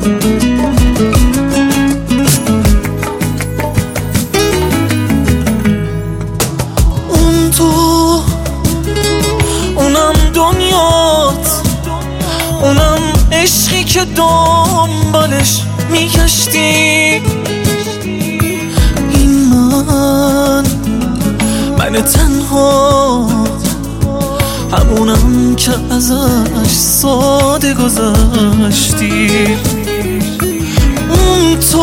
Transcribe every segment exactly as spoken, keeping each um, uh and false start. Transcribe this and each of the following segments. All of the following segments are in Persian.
اون تو اونم دنیات، اونم عشقی که دنبالش میگشتی. این من من تنها، همونم که ازش ساده گذشتی. اون تو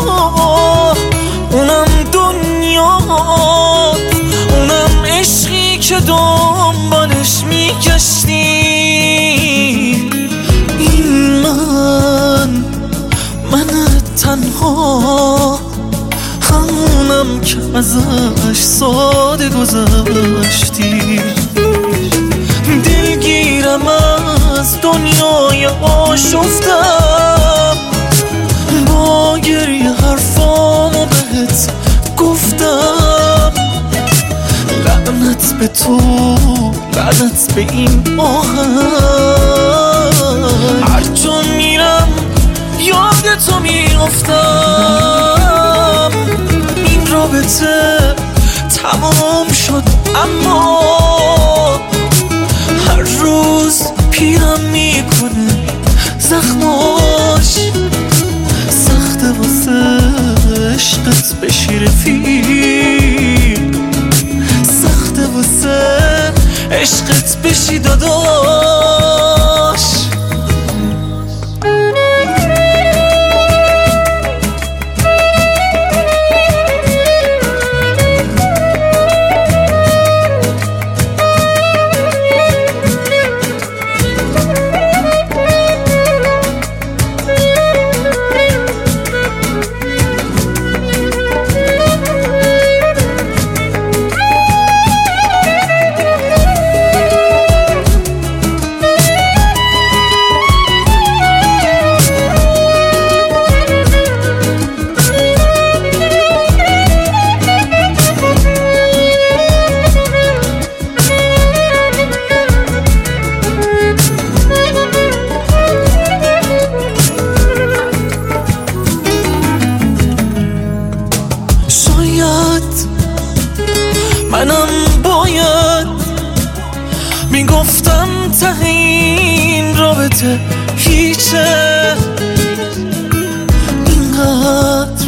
اونم دنیات، اونم عشقی که دنبالش میگشتی. این من من تنها، همونم که ازش ساده گذشتی. دلگیرم از دنیای آشفتم، با گریه حرفامو بهت گفتم. لعنت به تو، لعنت به این آهنگ، هر جا میرم یاد تو میافتم. این رابطه تمام شد اما هر روز پیرم میکنه زخماش. سخته واسه عشقت بشی رفیق، سخته واسه عشقت بشی داداش. منم باید میگفتم ته این رابطه هیچه، اینقدر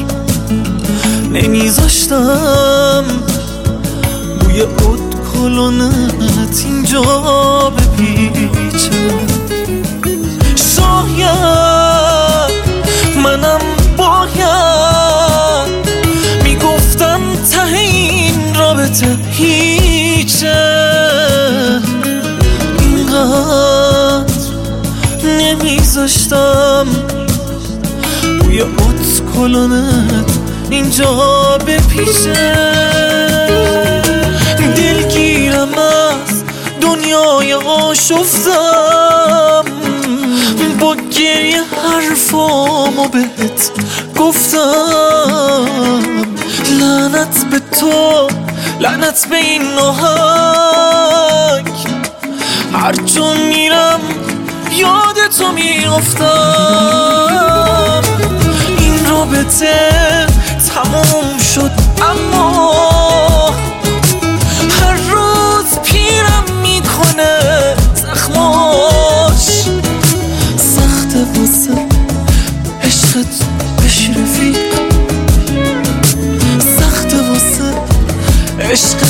نمیذاشتم بوی اود کلونت اینجا بپیچه. شاید منم باید میگفتم ته این رابطه هیچه، اینقدر نمیذاشتم بوی اوت کلونت اینجا بپیچه. دلگیرم از دنیای آشفتم، با گریه حرفامو بهت گفتم. لعنت به تو، لعنت به این آهنگ، هر جا میرم یاد تو میافتم. این رابطه تموم شد اما هر روز پیرم میکنه زخماش. سخته واسه عشقت بشی رفیق، سخته واسه عشق